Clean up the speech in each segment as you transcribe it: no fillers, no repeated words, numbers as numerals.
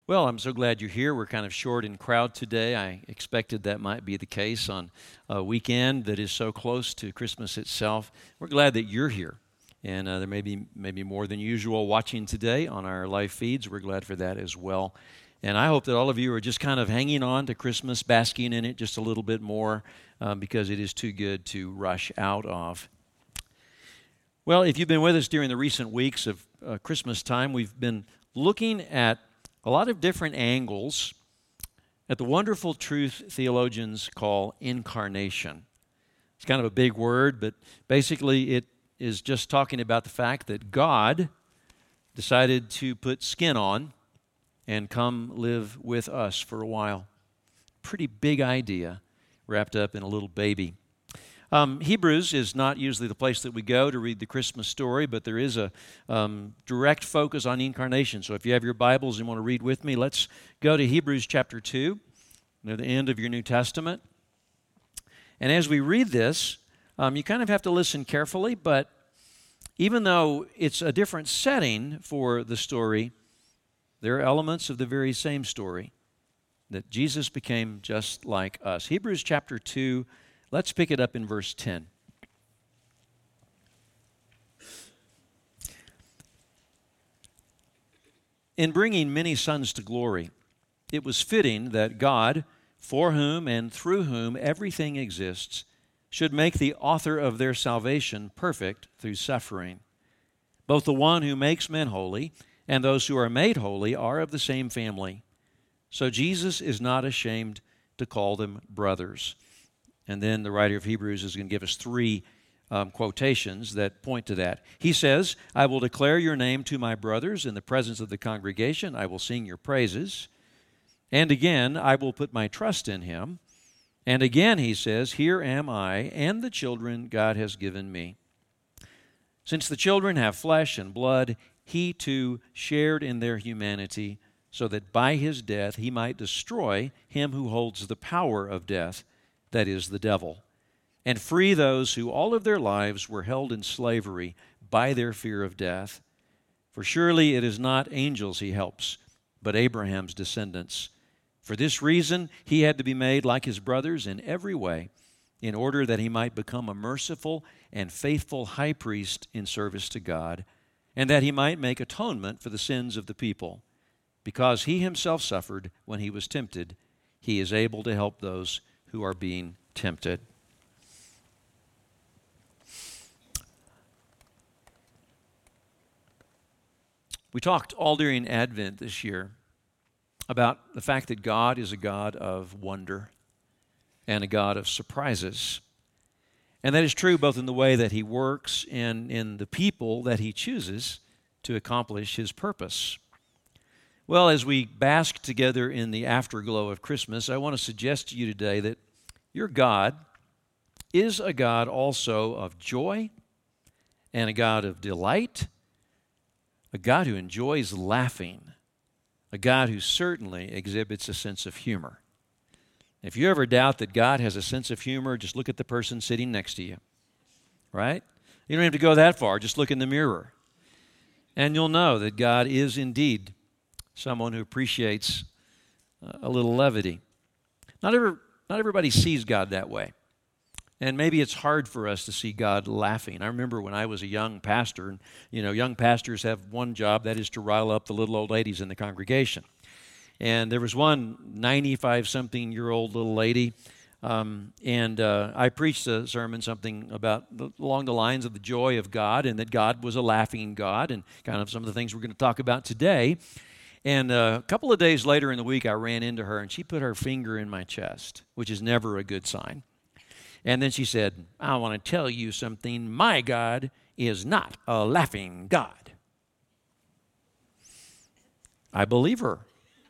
Well, I'm so glad you're here. We're kind of short in crowd today. I expected that might be the case on a weekend that is so close to Christmas itself. We're glad that you're here. And there may be maybe more than usual watching today on our live feeds. We're glad for that as well. And I hope that all of you are just kind of hanging on to Christmas, basking in it just a little bit more because it is too good to rush out of. Well, if you've been with us during the recent weeks of Christmas time, we've been looking at a lot of different angles at the wonderful truth theologians call incarnation. It's kind of a big word, but basically it is just talking about the fact that God decided to put skin on and come live with us for a while. Pretty big idea wrapped up in a little baby. Hebrews is not usually the place that we go to read the Christmas story, but there is a direct focus on incarnation. So if you have your Bibles and want to read with me, let's go to Hebrews chapter 2, near the end of your New Testament. And as we read this, you kind of have to listen carefully, but even though it's a different setting for the story, there are elements of the very same story, that Jesus became just like us. Hebrews chapter 2, let's pick it up in verse 10. In bringing many sons to glory, it was fitting that God, for whom and through whom everything exists, should make the author of their salvation perfect through suffering. Both the one who makes men holy and those who are made holy are of the same family. So Jesus is not ashamed to call them brothers. And then the writer of Hebrews is going to give us three quotations that point to that. He says, I will declare your name to my brothers in the presence of the congregation. I will sing your praises. And again, I will put my trust in him. And again, he says, here am I and the children God has given me. Since the children have flesh and blood, he too shared in their humanity, so that by his death he might destroy him who holds the power of death, that is, the devil, and free those who all of their lives were held in slavery by their fear of death. For surely it is not angels he helps, but Abraham's descendants. For this reason he had to be made like his brothers in every way, in order that he might become a merciful and faithful high priest in service to God, and that he might make atonement for the sins of the people. Because he himself suffered when he was tempted, he is able to help those who are being tempted. We talked all during Advent this year about the fact that God is a God of wonder and a God of surprises. And that is true both in the way that he works and in the people that he chooses to accomplish his purpose. Well, as we bask together in the afterglow of Christmas, I want to suggest to you today that your God is a God also of joy and a God of delight, a God who enjoys laughing, a God who certainly exhibits a sense of humor. If you ever doubt that God has a sense of humor, just look at the person sitting next to you, right? You don't have to go that far. Just look in the mirror, and you'll know that God is indeed someone who appreciates a little levity. Not everybody sees God that way. And maybe it's hard for us to see God laughing. I remember when I was a young pastor, and young pastors have one job, that is to rile up the little old ladies in the congregation. And there was one 95-something-year-old little lady, and I preached a sermon something about along the lines of the joy of God, and that God was a laughing God, and kind of some of the things we're going to talk about today. And a couple of days later in the week, I ran into her, and she put her finger in my chest, which is never a good sign. And then she said, I want to tell you something. My God is not a laughing God. I believe her.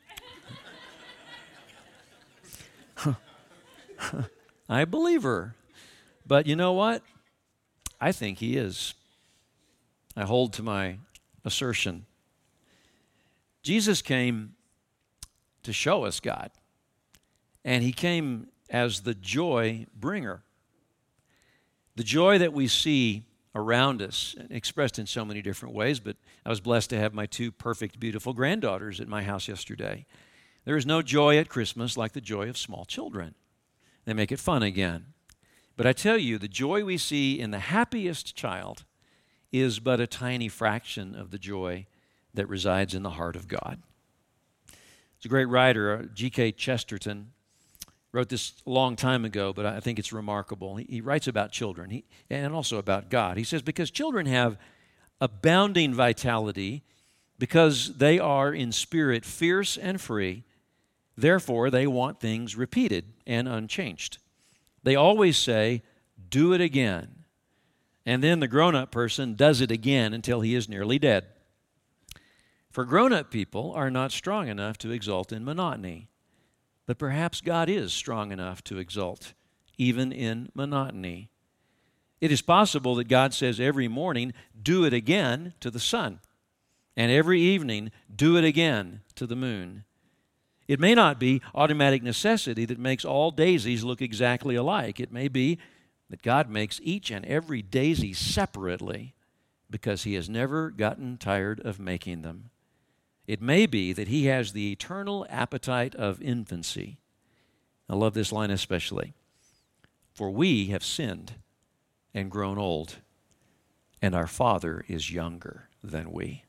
I believe her. But you know what? I think he is. I hold to my assertion. Jesus came to show us God, and he came as the joy bringer. The joy that we see around us, expressed in so many different ways, but I was blessed to have my two perfect, beautiful granddaughters at my house yesterday. There is no joy at Christmas like the joy of small children. They make it fun again. But I tell you, the joy we see in the happiest child is but a tiny fraction of the joy that resides in the heart of God. It's a great writer, G.K. Chesterton, wrote this a long time ago, but I think it's remarkable. He writes about children and also about God. He says, because children have abounding vitality, because they are in spirit fierce and free, therefore they want things repeated and unchanged. They always say, do it again. And then the grown-up person does it again until he is nearly dead. For grown-up people are not strong enough to exult in monotony. But perhaps God is strong enough to exult even in monotony. It is possible that God says every morning, do it again to the sun. And every evening, do it again to the moon. It may not be automatic necessity that makes all daisies look exactly alike. It may be that God makes each and every daisy separately because He has never gotten tired of making them. It may be that He has the eternal appetite of infancy. I love this line especially. For we have sinned and grown old, and our Father is younger than we.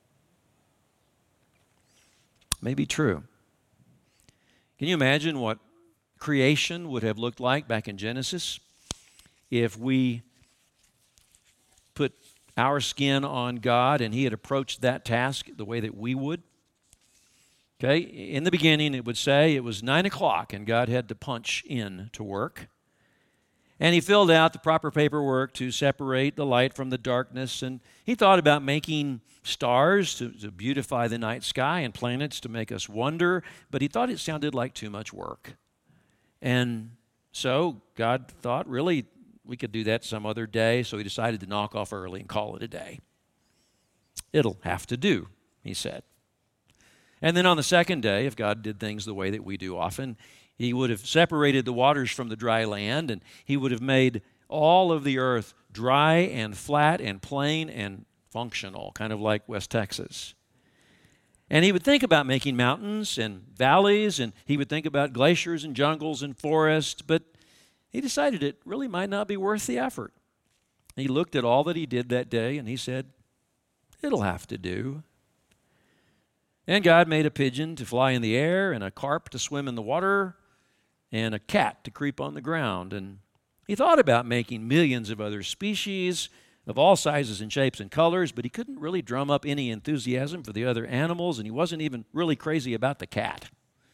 May be true. Can you imagine what creation would have looked like back in Genesis if we put our skin on God and He had approached that task the way that we would? Okay, in the beginning it would say it was 9 o'clock and God had to punch in to work. And He filled out the proper paperwork to separate the light from the darkness, and He thought about making stars to beautify the night sky and planets to make us wonder, but He thought it sounded like too much work. And so God thought, really, we could do that some other day, so He decided to knock off early and call it a day. It'll have to do, He said. And then on the second day, if God did things the way that we do often, He would have separated the waters from the dry land, and He would have made all of the earth dry and flat and plain and functional, kind of like West Texas. And He would think about making mountains and valleys, and He would think about glaciers and jungles and forests, but He decided it really might not be worth the effort. He looked at all that He did that day, and He said, it'll have to do. And God made a pigeon to fly in the air, and a carp to swim in the water, and a cat to creep on the ground. And He thought about making millions of other species of all sizes and shapes and colors, but He couldn't really drum up any enthusiasm for the other animals, and He wasn't even really crazy about the cat.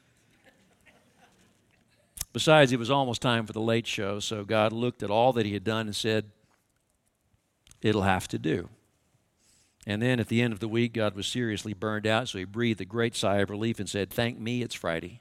Besides, it was almost time for the late show, so God looked at all that He had done and said, it'll have to do. And then at the end of the week, God was seriously burned out, so He breathed a great sigh of relief and said, thank me, it's Friday.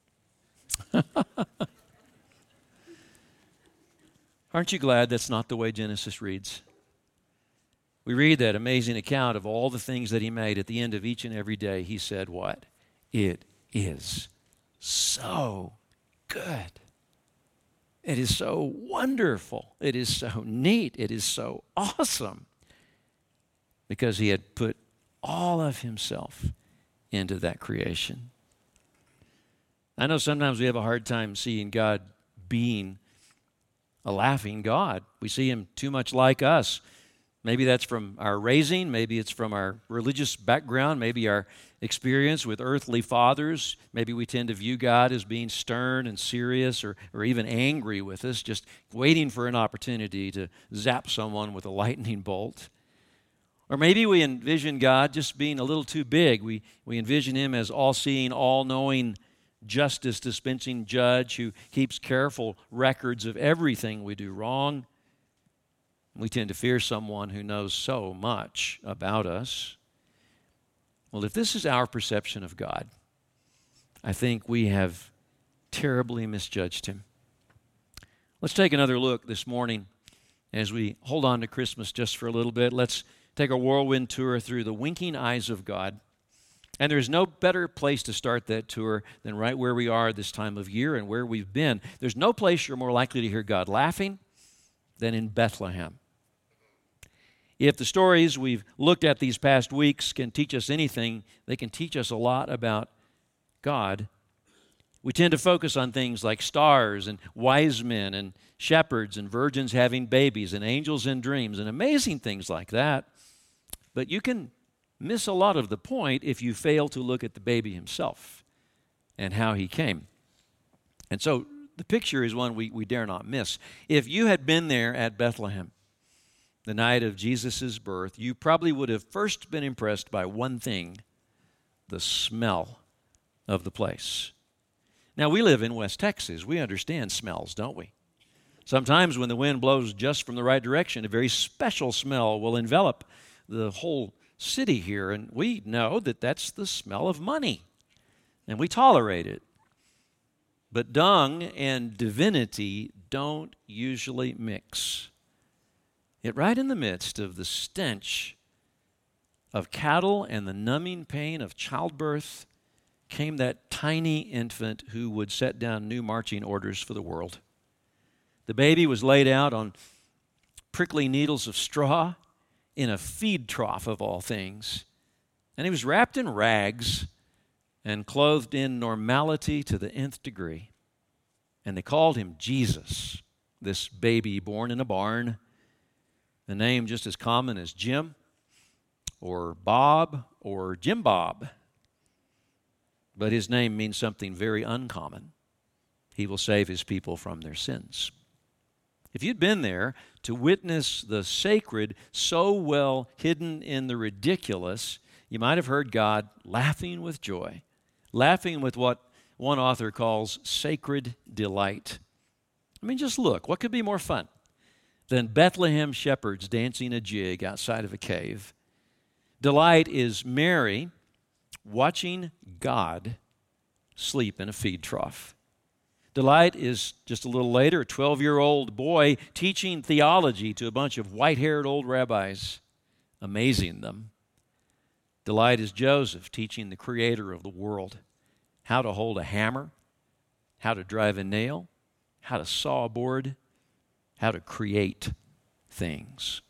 Aren't you glad that's not the way Genesis reads? We read that amazing account of all the things that He made. At the end of each and every day, He said what? It is so good. It is so wonderful. It is so neat. It is so awesome. Because He had put all of Himself into that creation. I know sometimes we have a hard time seeing God being a laughing God. We see Him too much like us. Maybe that's from our raising. Maybe it's from our religious background. Maybe our experience with earthly fathers. Maybe we tend to view God as being stern and serious or even angry with us, just waiting for an opportunity to zap someone with a lightning bolt. Or maybe we envision God just being a little too big. We envision Him as all-seeing, all-knowing, justice-dispensing judge who keeps careful records of everything we do wrong. We tend to fear someone who knows so much about us. Well, if this is our perception of God, I think we have terribly misjudged Him. Let's take another look this morning as we hold on to Christmas just for a little bit. Let's take a whirlwind tour through the winking eyes of God. And there's no better place to start that tour than right where we are this time of year and where we've been. There's no place you're more likely to hear God laughing than in Bethlehem. If the stories we've looked at these past weeks can teach us anything, they can teach us a lot about God. We tend to focus on things like stars and wise men and shepherds and virgins having babies and angels in dreams and amazing things like that. But you can miss a lot of the point if you fail to look at the baby himself and how he came. And so the picture is one we dare not miss. If you had been there at Bethlehem the night of Jesus' birth, you probably would have first been impressed by one thing: the smell of the place. Now, we live in West Texas. We understand smells, don't we? Sometimes when the wind blows just from the right direction, a very special smell will envelop the whole city here, and we know that that's the smell of money, and we tolerate it. But dung and divinity don't usually mix. Yet right in the midst of the stench of cattle and the numbing pain of childbirth came that tiny infant who would set down new marching orders for the world. The baby was laid out on prickly needles of straw in a feed trough of all things, and he was wrapped in rags and clothed in normality to the nth degree. And they called him Jesus, this baby born in a barn, a name just as common as Jim or Bob or Jim Bob. But his name means something very uncommon. He will save his people from their sins. If you'd been there to witness the sacred so well hidden in the ridiculous, you might have heard God laughing with joy, laughing with what one author calls sacred delight. I mean, just look, what could be more fun than Bethlehem shepherds dancing a jig outside of a cave? Delight is Mary watching God sleep in a feed trough. Delight is, just a little later, a 12-year-old boy teaching theology to a bunch of white-haired old rabbis, amazing them. Delight is Joseph teaching the creator of the world how to hold a hammer, how to drive a nail, how to saw a board, how to create things.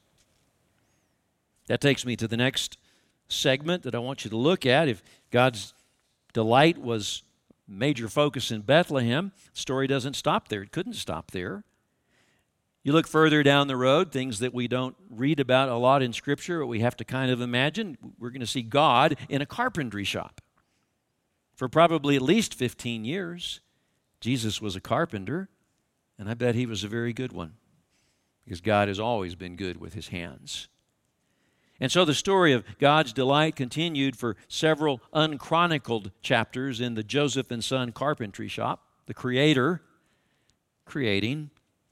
That takes me to the next segment that I want you to look at. If God's delight was major focus in Bethlehem, the story doesn't stop there. It couldn't stop there. You look further down the road, things that we don't read about a lot in Scripture, but we have to kind of imagine. We're going to see God in a carpentry shop. For probably at least 15 years, Jesus was a carpenter, and I bet he was a very good one, because God has always been good with his hands. And so the story of God's delight continued for several unchronicled chapters in the Joseph and Son carpentry shop, the Creator creating.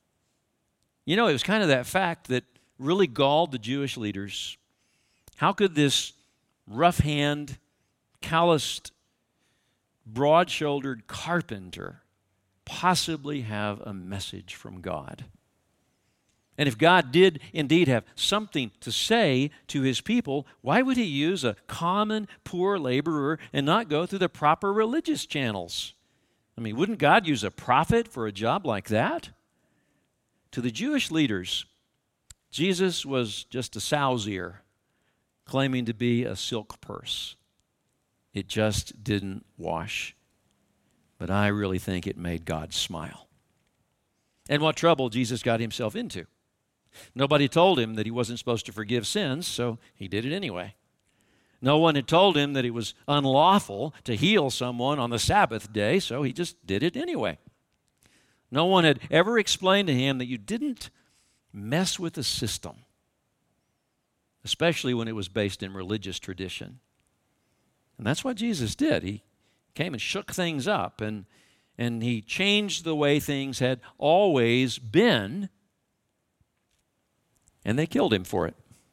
You know, it was kind of that fact that really galled the Jewish leaders. How could this rough-hand, calloused, broad-shouldered carpenter possibly have a message from God? And if God did indeed have something to say to his people, why would he use a common poor laborer and not go through the proper religious channels? I mean, wouldn't God use a prophet for a job like that? To the Jewish leaders, Jesus was just a sow's ear claiming to be a silk purse. It just didn't wash. But I really think it made God smile. And what trouble Jesus got himself into. Nobody told him that he wasn't supposed to forgive sins, so he did it anyway. No one had told him that it was unlawful to heal someone on the Sabbath day, so he just did it anyway. No one had ever explained to him that you didn't mess with the system, especially when it was based in religious tradition. And that's what Jesus did. He came and shook things up, and he changed the way things had always been, and they killed him for it.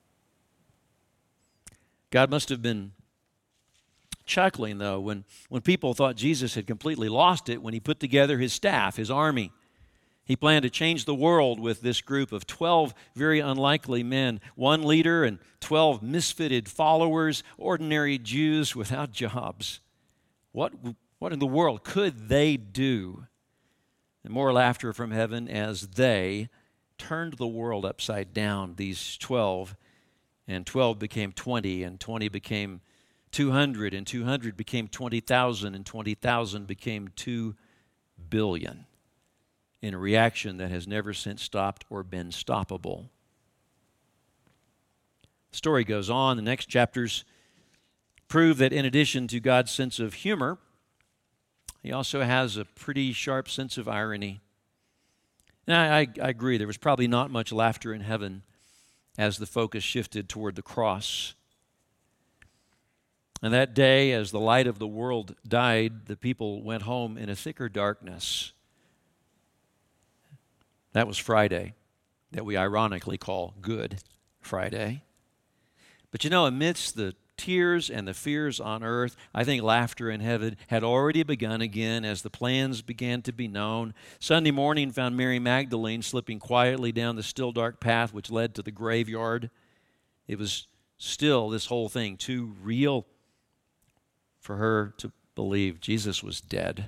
God must have been chuckling, though, when people thought Jesus had completely lost it when he put together his staff, his army. He planned to change the world with this group of 12 very unlikely men, one leader and 12 misfitted followers, ordinary Jews without jobs. What in the world could they do? And more laughter from heaven as they turned the world upside down, these 12, and 12 became 20, and 20 became 200, and 200 became 20,000, and 20,000 became 2 billion in a reaction that has never since stopped or been stoppable. The story goes on. The next chapters prove that in addition to God's sense of humor, he also has a pretty sharp sense of irony. And I agree, there was probably not much laughter in heaven as the focus shifted toward the cross. And that day, as the light of the world died, the people went home in a thicker darkness. That was Friday, that we ironically call Good Friday. But amidst the tears and the fears on earth, I think laughter in heaven had already begun again as the plans began to be known. Sunday morning found Mary Magdalene slipping quietly down the still dark path which led to the graveyard. It was still, this whole thing, too real for her to believe Jesus was dead.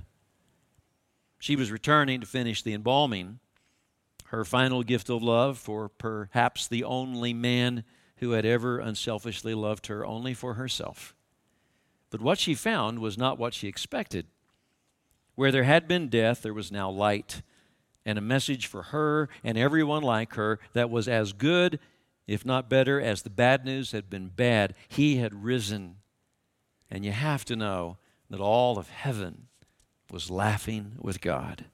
She was returning to finish the embalming, her final gift of love for perhaps the only man who had ever unselfishly loved her only for herself. But what she found was not what she expected. Where there had been death, there was now light, and a message for her and everyone like her that was as good, if not better, as the bad news had been bad. He had risen. And you have to know that all of heaven was laughing with God.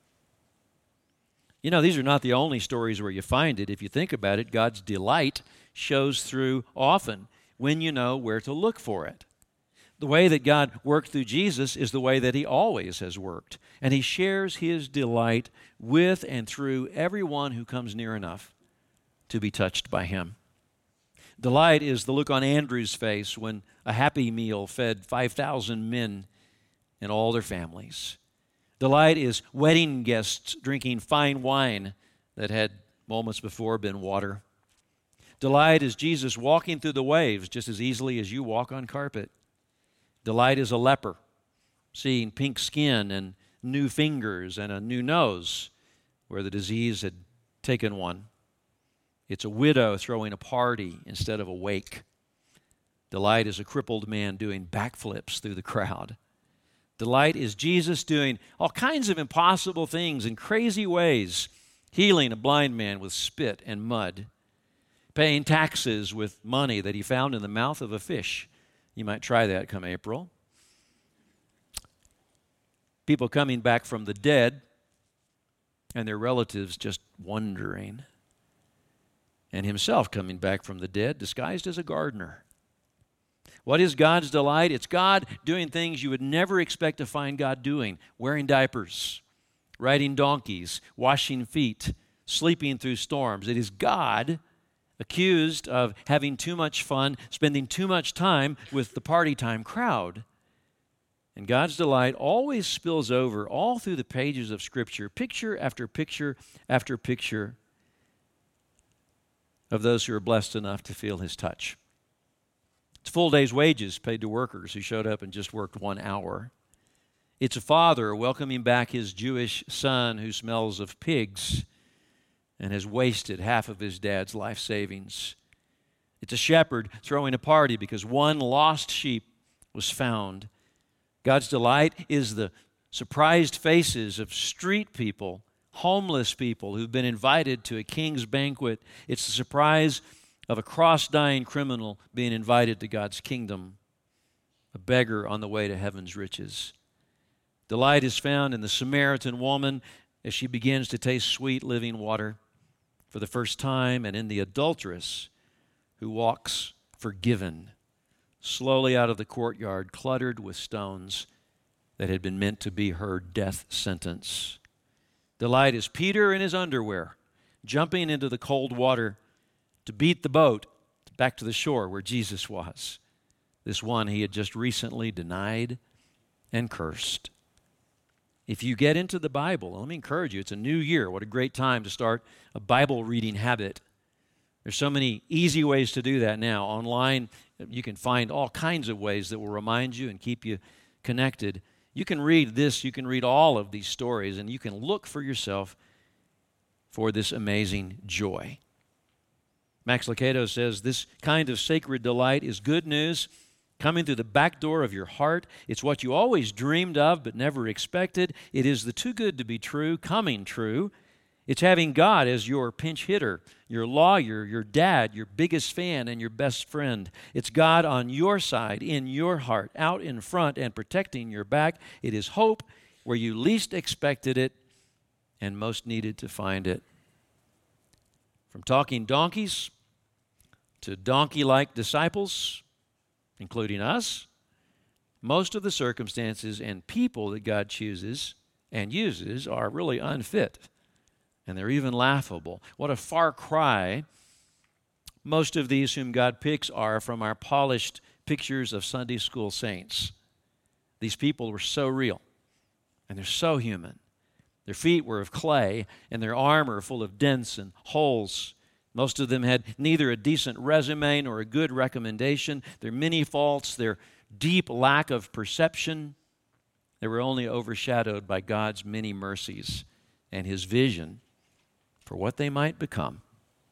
These are not the only stories where you find it. If you think about it, God's delight shows through often when you know where to look for it. The way that God worked through Jesus is the way that he always has worked. And he shares his delight with and through everyone who comes near enough to be touched by him. Delight is the look on Andrew's face when a happy meal fed 5,000 men and all their families. Delight is wedding guests drinking fine wine that had moments before been water. Delight is Jesus walking through the waves just as easily as you walk on carpet. Delight is a leper seeing pink skin and new fingers and a new nose where the disease had taken one. It's a widow throwing a party instead of a wake. Delight is a crippled man doing backflips through the crowd. Delight is Jesus doing all kinds of impossible things in crazy ways, healing a blind man with spit and mud, paying taxes with money that he found in the mouth of a fish. You might try that come April. People coming back from the dead and their relatives just wondering. And himself coming back from the dead disguised as a gardener. What is God's delight? It's God doing things you would never expect to find God doing. Wearing diapers, riding donkeys, washing feet, sleeping through storms. It is God accused of having too much fun, spending too much time with the party time crowd. And God's delight always spills over all through the pages of Scripture, picture after picture after picture of those who are blessed enough to feel his touch. It's full day's wages paid to workers who showed up and just worked 1 hour. It's a father welcoming back his Jewish son who smells of pigs and has wasted half of his dad's life savings. It's a shepherd throwing a party because one lost sheep was found. God's delight is the surprised faces of street people, homeless people who've been invited to a king's banquet. It's the surprise of a cross-dying criminal being invited to God's kingdom, a beggar on the way to heaven's riches. Delight is found in the Samaritan woman as she begins to taste sweet living water for the first time, and in the adulteress who walks forgiven slowly out of the courtyard cluttered with stones that had been meant to be her death sentence. Delight is Peter in his underwear jumping into the cold water to beat the boat back to the shore where Jesus was, this one he had just recently denied and cursed. If you get into the Bible, let me encourage you, it's a new year. What a great time to start a Bible reading habit. There's so many easy ways to do that now. Online, you can find all kinds of ways that will remind you and keep you connected. You can read this, you can read all of these stories, and you can look for yourself for this amazing joy. Max Lucado says, this kind of sacred delight is good news coming through the back door of your heart. It's what you always dreamed of but never expected. It is the too good to be true coming true. It's having God as your pinch hitter, your lawyer, your dad, your biggest fan, and your best friend. It's God on your side, in your heart, out in front, and protecting your back. It is hope where you least expected it and most needed to find it. From talking donkeys to donkey-like disciples, including us, most of the circumstances and people that God chooses and uses are really unfit, and they're even laughable. What a far cry most of these whom God picks are from our polished pictures of Sunday school saints. These people were so real, and they're so human. Their feet were of clay, and their armor full of dents and holes. Most of them had neither a decent resume nor a good recommendation. Their many faults, their deep lack of perception, they were only overshadowed by God's many mercies and His vision for what they might become.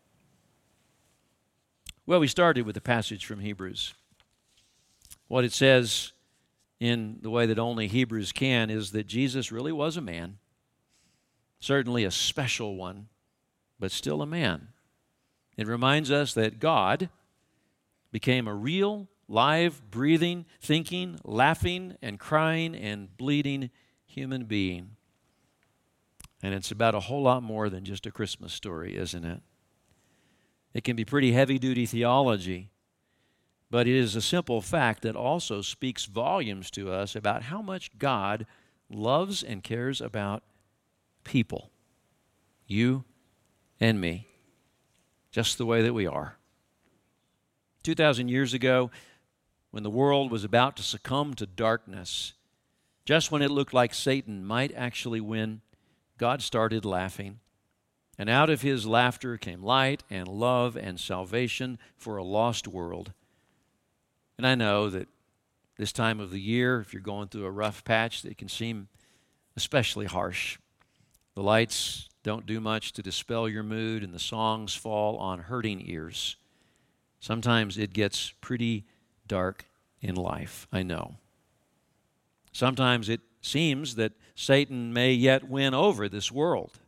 Well, we started with a passage from Hebrews. What it says in the way that only Hebrews can is that Jesus really was a man, certainly a special one, but still a man. It reminds us that God became a real, live, breathing, thinking, laughing, and crying and bleeding human being. And it's about a whole lot more than just a Christmas story, isn't it? It can be pretty heavy-duty theology, but it is a simple fact that also speaks volumes to us about how much God loves and cares about people, you and me, just the way that we are. 2,000 years ago, when the world was about to succumb to darkness, just when it looked like Satan might actually win, God started laughing. And out of His laughter came light and love and salvation for a lost world. And I know that this time of the year, if you're going through a rough patch, it can seem especially harsh. The lights don't do much to dispel your mood, and the songs fall on hurting ears. Sometimes it gets pretty dark in life, I know. Sometimes it seems that Satan may yet win over this world.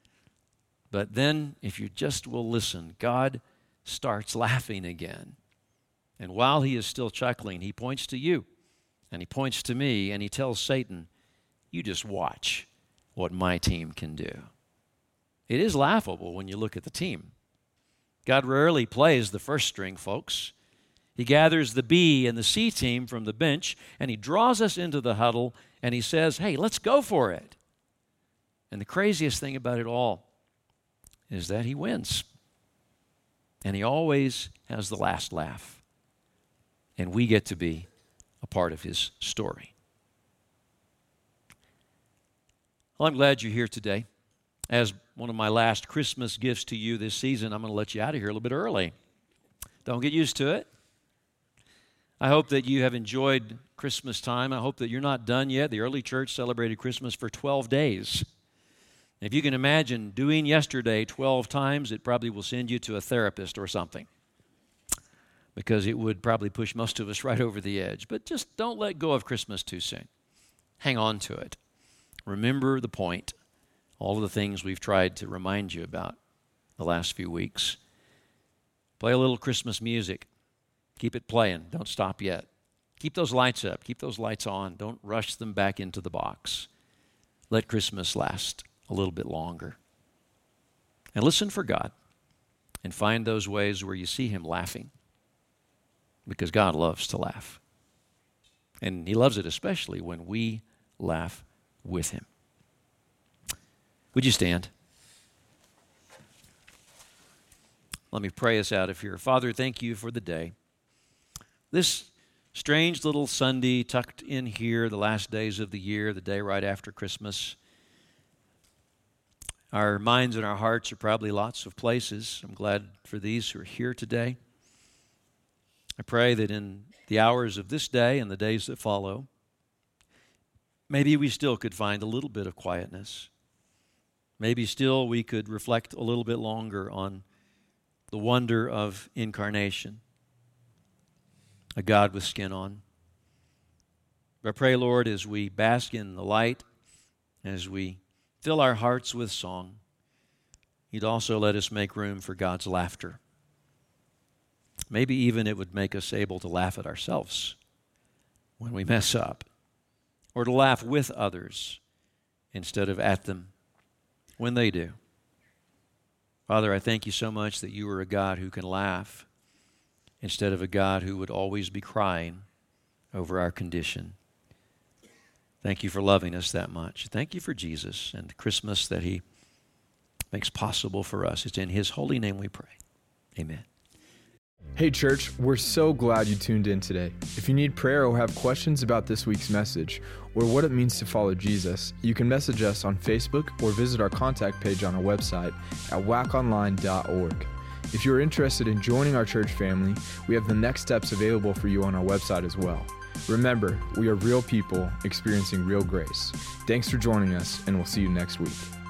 But then, if you just will listen, God starts laughing again. And while He is still chuckling, He points to you, and He points to me, and He tells Satan, you just watch what my team can do. It is laughable when you look at the team. God rarely plays the first string, folks. He gathers the B and the C team from the bench, and He draws us into the huddle, and He says, hey, let's go for it. And the craziest thing about it all is that He wins. And He always has the last laugh. And we get to be a part of His story. Well, I'm glad you're here today. As one of my last Christmas gifts to you this season, I'm going to let you out of here a little bit early. Don't get used to it. I hope that you have enjoyed Christmas time. I hope that you're not done yet. The early church celebrated Christmas for 12 days. If you can imagine doing yesterday 12 times, it probably will send you to a therapist or something, because it would probably push most of us right over the edge. But just don't let go of Christmas too soon. Hang on to it. Remember the point, all of the things we've tried to remind you about the last few weeks. Play a little Christmas music. Keep it playing. Don't stop yet. Keep those lights up. Keep those lights on. Don't rush them back into the box. Let Christmas last a little bit longer. And listen for God and find those ways where you see Him laughing, because God loves to laugh. And He loves it especially when we laugh with Him. Would you stand? Let me pray us out of here. Father, thank You for the day. This strange little Sunday tucked in here, the last days of the year, the day right after Christmas. Our minds and our hearts are probably lots of places. I'm glad for these who are here today. I pray that in the hours of this day and the days that follow, maybe we still could find a little bit of quietness. Maybe still we could reflect a little bit longer on the wonder of incarnation, a God with skin on. I pray, Lord, as we bask in the light, as we fill our hearts with song, You'd also let us make room for God's laughter. Maybe even it would make us able to laugh at ourselves when we mess up, or to laugh with others instead of at them when they do. Father, I thank You so much that You are a God who can laugh instead of a God who would always be crying over our condition. Thank You for loving us that much. Thank You for Jesus and Christmas that He makes possible for us. It's in His holy name we pray. Amen. Hey church, we're so glad you tuned in today. If you need prayer or have questions about this week's message or what it means to follow Jesus, you can message us on Facebook or visit our contact page on our website at waconline.org. If you're interested in joining our church family, we have the next steps available for you on our website as well. Remember, we are real people experiencing real grace. Thanks for joining us, and we'll see you next week.